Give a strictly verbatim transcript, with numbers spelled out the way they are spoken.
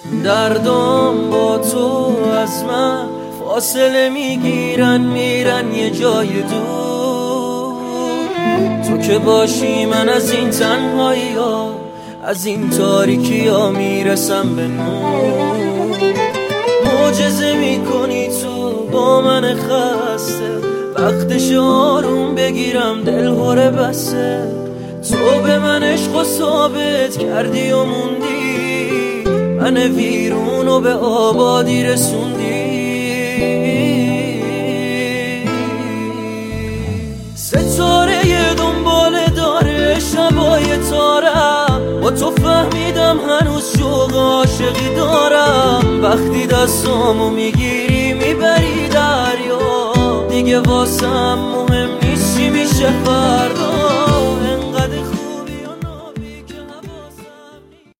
دردم با تو از من فاصله میگیرن، میرن یه جای دور. تو که باشی من از این تنهایی ها، از این تاریکی ها میرسم به نور. معجزه میکنی تو با من خسته، وقتش آروم بگیرم دل هره بسته. تو به من عشق و ثابت کردی و موندی، من ویرون و به آبادی رسوندی. ستاره دنبال داره شبای تارم، با تو فهمیدم هنوز شوق عاشقی دارم. وقتی دستامو میگیری میبری دریا، دیگه واسم مهم نیست چی میشه فردا.